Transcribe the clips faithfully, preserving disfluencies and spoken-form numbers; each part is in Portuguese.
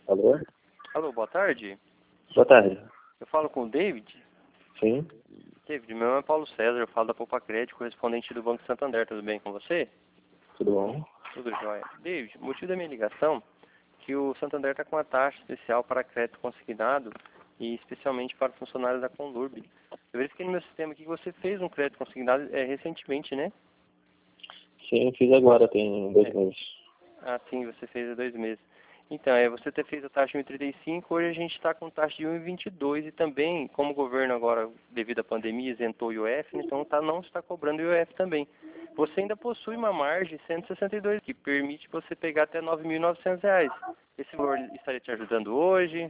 Alô? Alô, boa tarde. Boa tarde. Eu falo com o David. Sim, David, meu nome é Paulo César, eu falo da Poupa Crédito, correspondente do Banco Santander. Tudo bem com você? tudo bom? Tudo jóia. David, o motivo da minha ligação é que o Santander está com uma taxa especial para crédito consignado e especialmente para funcionários da Conlurb. Eu verifiquei no meu sistema aqui que você fez um crédito consignado é, recentemente, né? Sim, fiz agora, tem dois É. meses. Ah, sim, você fez há dois meses. Então, é, você ter feito a taxa de um vírgula trinta e cinco, hoje a gente está com taxa de um vírgula vinte e dois e também, como o governo agora, devido à pandemia, isentou o I O F, então tá, não está cobrando o I O F também. Você ainda possui uma margem de cento e sessenta e dois, que permite você pegar até nove mil e novecentos reais. Esse valor estaria te ajudando hoje?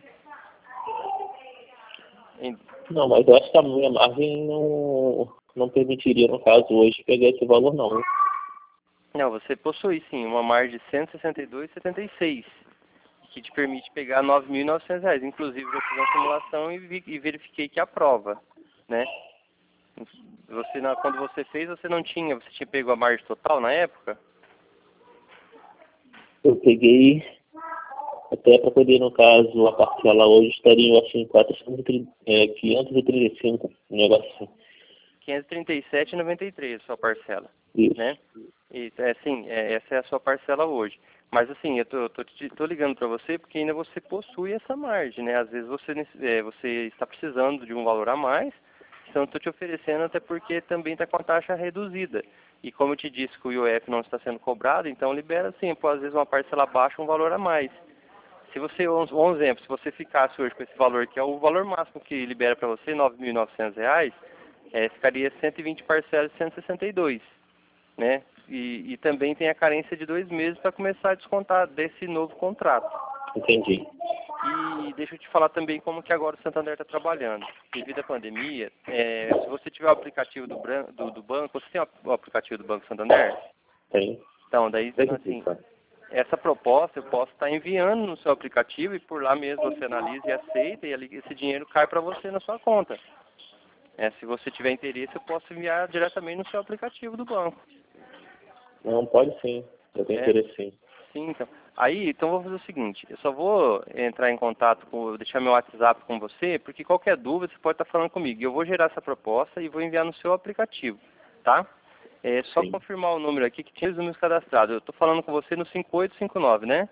Em- Não, mas eu acho que a minha margem não, não permitiria, no caso, hoje, pegar esse valor, não. Não, você possui sim uma margem de cento e sessenta e dois vírgula setenta e seis. Que te permite pegar nove mil e novecentos reais. Inclusive, eu fiz uma simulação e, vi, e verifiquei que aprova, né? Você, na, quando você fez, você não tinha, você tinha pego a margem total na época? Eu peguei, até para poder, no caso, a parcela hoje estaria, eu acho, em quatrocentos e trinta, é, quinhentos e trinta e cinco, um negócio assim. quinhentos e trinta e sete vírgula noventa e três a sua parcela, Isso. né? E, é, sim, é, essa é a sua parcela hoje. Mas assim, eu tô, tô, te- tô ligando para você porque ainda você possui essa margem, né? Às vezes você, nece- é, você está precisando de um valor a mais, então eu estou te oferecendo até porque também está com a taxa reduzida. E como eu te disse que o I O F não está sendo cobrado, então libera sim, pô, às vezes uma parcela baixa, um valor a mais. Se você, um um exemplo, se você ficasse hoje com esse valor, que é o valor máximo que libera para você, nove mil e novecentos reais, é, ficaria cento e vinte parcelas de cento e sessenta e dois, né? E, e também tem a carência de dois meses para começar a descontar desse novo contrato. Entendi. E deixa eu te falar também como que agora o Santander está trabalhando. Devido à pandemia, é, se você tiver o aplicativo do, bran- do, do banco, você tem o aplicativo do Banco Santander? Tem. Então, daí, Tem que assim, ficar. essa proposta eu posso estar enviando no seu aplicativo e por lá mesmo você analisa e aceita e ali esse dinheiro cai para você na sua conta. É, se você tiver interesse, eu posso enviar diretamente no seu aplicativo do banco. Não, pode sim. Eu tenho É, interesse sim. sim, então. Aí, então vou fazer o seguinte, eu só vou entrar em contato com, deixar meu WhatsApp com você, porque qualquer dúvida você pode estar falando comigo. Eu vou gerar essa proposta e vou enviar no seu aplicativo, tá? É só Sim. confirmar o número aqui que tinha os números cadastrados. Eu estou falando com você no cinco oito cinco nove, né?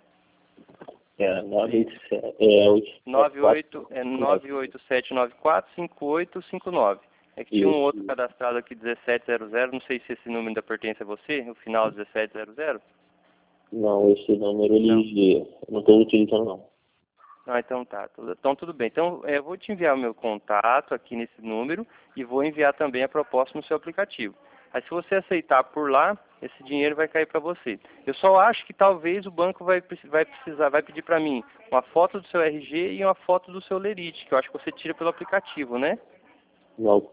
É, nove oito sete, é, oito nove oito é nove. nove oito sete nove quatro cinco oito cinco nove. É que tinha um Isso. outro cadastrado aqui, dezessete zero zero, não sei se esse número ainda pertence a você, o final dezessete zero zero. Não, esse número, Não. ele, eu não estou utilizando, não. Ah, então tá. Tudo- Então tudo bem. Então é, eu vou te enviar o meu contato aqui nesse número e vou enviar também a proposta no seu aplicativo. Aí se você aceitar por lá, esse dinheiro vai cair para você. Eu só acho que talvez o banco vai, preci- vai precisar, vai pedir para mim uma foto do seu R G e uma foto do seu lerite, que eu acho que você tira pelo aplicativo, né? Não.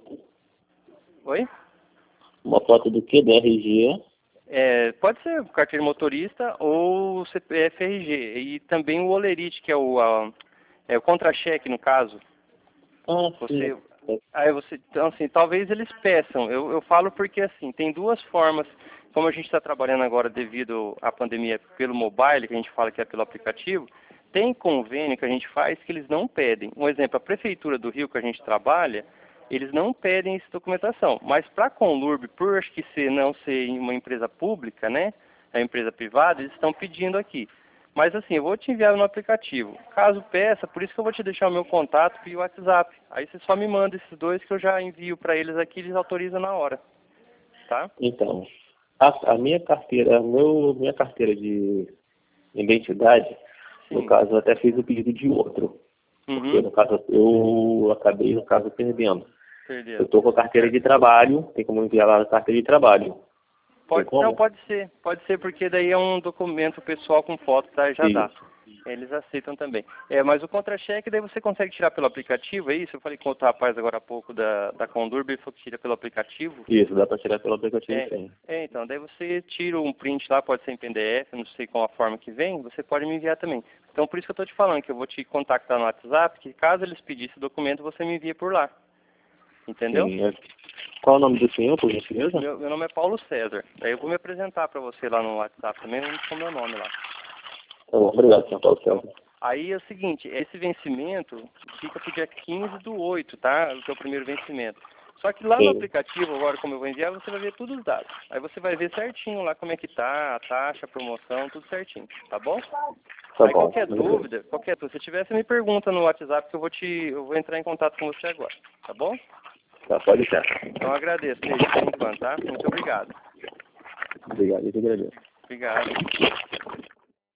Oi? Uma foto do que? Do R G? É, pode ser carteira de motorista ou C P F R G. E também o olerite, que é o, a- é o contra-cheque, no caso. Ah, Você, sim. aí você, então assim, talvez eles peçam. Eu, eu falo porque assim, tem duas formas, como a gente está trabalhando agora devido à pandemia pelo mobile, que a gente fala que é pelo aplicativo, tem convênio que a gente faz que eles não pedem. Um exemplo, a Prefeitura do Rio que a gente trabalha, eles não pedem essa documentação. Mas para a Conlurb, por acho que ser, não ser uma empresa pública, né? É uma empresa privada, eles estão pedindo aqui. Mas assim, eu vou te enviar no aplicativo. Caso peça, por isso que eu vou te deixar o meu contato e o WhatsApp. Aí você só me manda esses dois que eu já envio para eles aqui, eles autorizam na hora. Tá? Então, a, a minha carteira, meu, minha carteira de identidade, no Sim. caso, eu até fiz o pedido de outro. Porque, Uhum. no caso, eu acabei, no caso, perdendo. Eu Perdeu. estou com a carteira Certo. de trabalho, tem como enviar lá a carteira de trabalho. Tem Pode, não, como? pode ser. Pode ser porque daí é um documento pessoal com foto, tá? Já dá. Isso. Eles aceitam também. É, mas o contra-cheque daí você consegue tirar pelo aplicativo, é isso? Eu falei com outro rapaz agora há pouco da, da Condurb, ele falou que tira pelo aplicativo. Isso, dá para tirar pelo aplicativo, É, sim. é, então, daí você tira um print lá, pode ser em P D F, não sei qual a forma que vem, você pode me enviar também. Então, por isso que eu estou te falando, que eu vou te contactar no WhatsApp, que caso eles pedissem esse documento, você me envia por lá. Entendeu? Sim. é- Qual o nome do senhor, por gentileza? Meu, meu nome é Paulo César. Daí eu vou me apresentar para você lá no WhatsApp também, com o meu nome lá. Tá bom, obrigado, senhor Paulo Então, César. Aí é o seguinte, esse vencimento fica pro dia quinze do oito, tá? O seu primeiro vencimento. Só que lá no Sim. aplicativo, agora como eu vou enviar, você vai ver todos os dados. Aí você vai ver certinho lá como é que tá, a taxa, a promoção, tudo certinho, tá bom? Tá Aí bom. qualquer dúvida, qualquer dúvida, se tiver, você me pergunta no WhatsApp que eu vou te, eu vou entrar em contato com você agora, tá bom? Tá, pode deixar. Então eu agradeço, Leite, por enquanto, tá? Muito obrigado. Obrigado, eu que agradeço. Obrigado.